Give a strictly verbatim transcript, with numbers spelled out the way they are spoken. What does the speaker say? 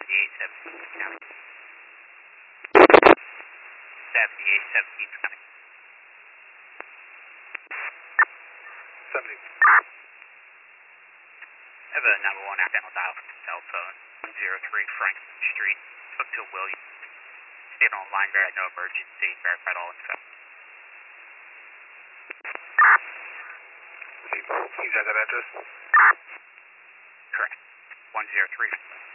seventy-eight, seventeen County. seventy-eight, seventeen County. seventy. I have a number one accidental dial from the cell phone, one oh three Franklin Street. Spoke to William. Stayed on the line there, had no emergency, verified all info. He's at that address? Correct. one oh three